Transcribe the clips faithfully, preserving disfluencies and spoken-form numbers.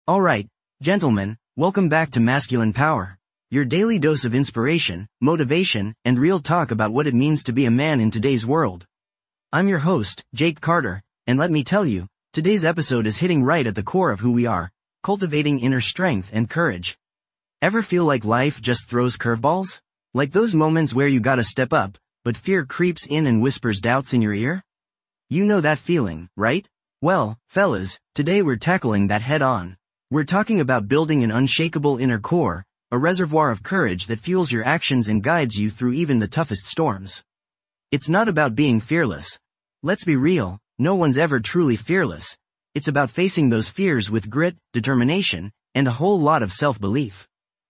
Alright, gentlemen, welcome back to Masculine Power, your daily dose of inspiration, motivation, and real talk about what it means to be a man in today's world. I'm your host, Jake Carter, and let me tell you, today's episode is hitting right at the core of who we are, cultivating inner strength and courage. Ever feel like life just throws curveballs? Like those moments where you gotta step up, but fear creeps in and whispers doubts in your ear? You know that feeling, right? Well, fellas, today we're tackling that head on. We're talking about building an unshakable inner core, a reservoir of courage that fuels your actions and guides you through even the toughest storms. It's not about being fearless. Let's be real, no one's ever truly fearless. It's about facing those fears with grit, determination, and a whole lot of self-belief.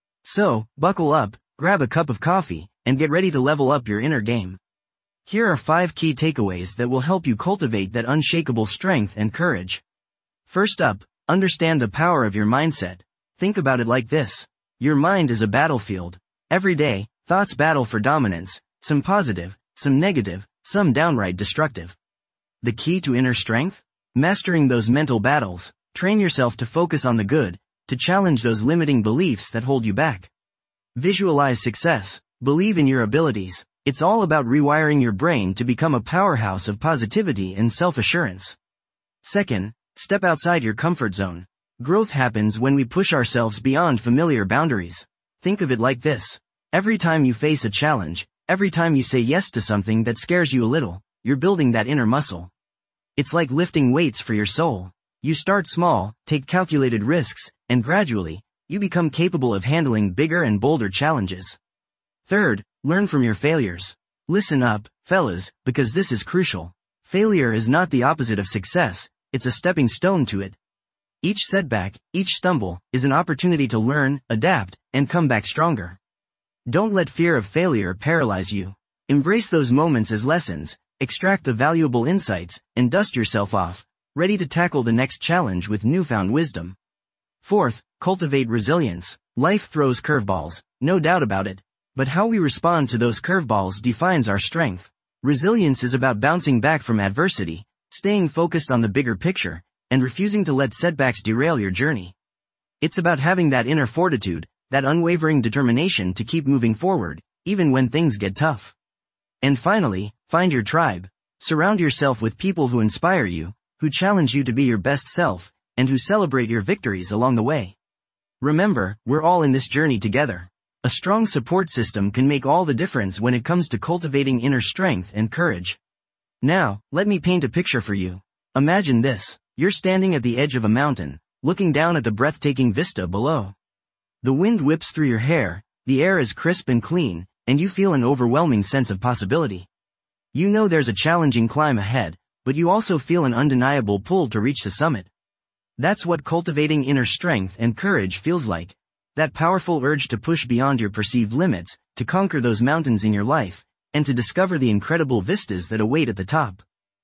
So, buckle up, grab a cup of coffee, and get ready to level up your inner game. Here are five key takeaways that will help you cultivate that unshakable strength and courage. First up, understand the power of your mindset. Think about it like this. Your mind is a battlefield. Every day, thoughts battle for dominance, some positive, some negative, some downright destructive. The key to inner strength? Mastering those mental battles. Train yourself to focus on the good, to challenge those limiting beliefs that hold you back. Visualize success. Believe in your abilities. It's all about rewiring your brain to become a powerhouse of positivity and self-assurance. Second, step outside your comfort zone. Growth happens when we push ourselves beyond familiar boundaries. Think of it like this. Every time you face a challenge, every time you say yes to something that scares you a little, you're building that inner muscle. It's like lifting weights for your soul. You start small, take calculated risks, and gradually, you become capable of handling bigger and bolder challenges. Third, learn from your failures. Listen up, fellas, because this is crucial. Failure is not the opposite of success, it's a stepping stone to it. Each setback, each stumble, is an opportunity to learn, adapt, and come back stronger. Don't let fear of failure paralyze you. Embrace those moments as lessons, extract the valuable insights, and dust yourself off, ready to tackle the next challenge with newfound wisdom. Fourth, cultivate resilience. Life throws curveballs, no doubt about it. But how we respond to those curveballs defines our strength. Resilience is about bouncing back from adversity, staying focused on the bigger picture, and refusing to let setbacks derail your journey. It's about having that inner fortitude, that unwavering determination to keep moving forward, even when things get tough. And finally, find your tribe. Surround yourself with people who inspire you, who challenge you to be your best self, and who celebrate your victories along the way. Remember, we're all in this journey together. A strong support system can make all the difference when it comes to cultivating inner strength and courage. Now, let me paint a picture for you. Imagine this. You're standing at the edge of a mountain, looking down at the breathtaking vista below. The wind whips through your hair, the air is crisp and clean, and you feel an overwhelming sense of possibility. You know there's a challenging climb ahead, but you also feel an undeniable pull to reach the summit. That's what cultivating inner strength and courage feels like. That powerful urge to push beyond your perceived limits, to conquer those mountains in your life, and to discover the incredible vistas that await at the top.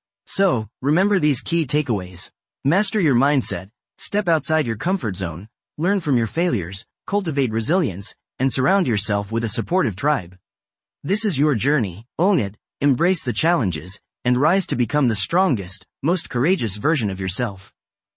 So, remember these key takeaways. Master your mindset, step outside your comfort zone, learn from your failures, cultivate resilience, and surround yourself with a supportive tribe. This is your journey, own it, embrace the challenges, and rise to become the strongest, most courageous version of yourself.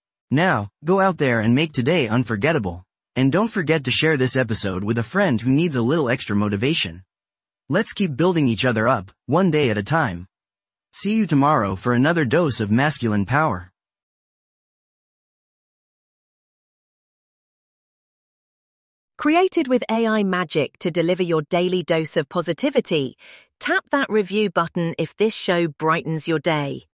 Now, go out there and make today unforgettable. And don't forget to share this episode with a friend who needs a little extra motivation. Let's keep building each other up, one day at a time. See you tomorrow for another dose of masculine power. Created with A I magic to deliver your daily dose of positivity, tap that review button if this show brightens your day.